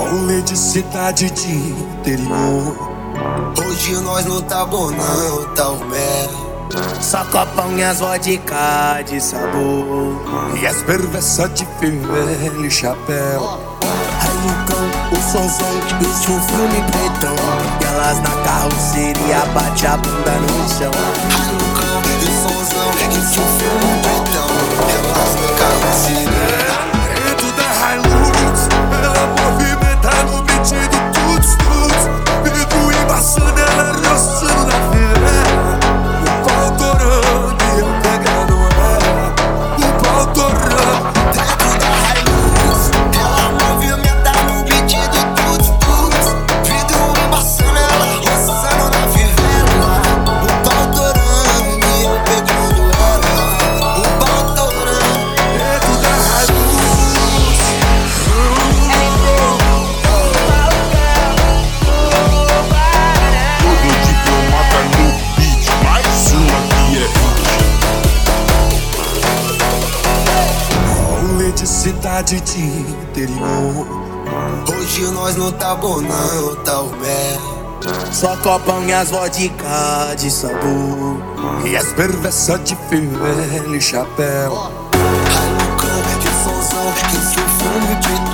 Rolê de cidade de interior. Hoje nós não tá bom não, tá o mel. Só copão e as vodka de sabor. E as perversas de fivela e chapéu. Aí Lucão, o sonzão, isso um filme pretão. E elas na carroceria bate a bunda no chão. Aí Lucão, e o sonzão, isso um filme pretão. Elas no carroceria. Dentro da Hilux, ela movimenta no beat do tuts tuts. Vidro embaçando, ela roçando na fivela. O pau torando e eu pegando ela. O pau torando. Dentro da Hilux, ela movimenta no beat do tuts tuts. Vidro embaçando, ela roçando na fivela. O pau torando e eu pegando ela. O pau torando. Dentro da Hilux. Todo diplomata no beat, mais uma que é hit. Rolê de cidade de interior. Hoje nós não tá bom não, tá o mel. Só copão e as vodka de sabor. E as perversas de fivela e chapéu. Aí Lucão, que sonzão, que seu filme de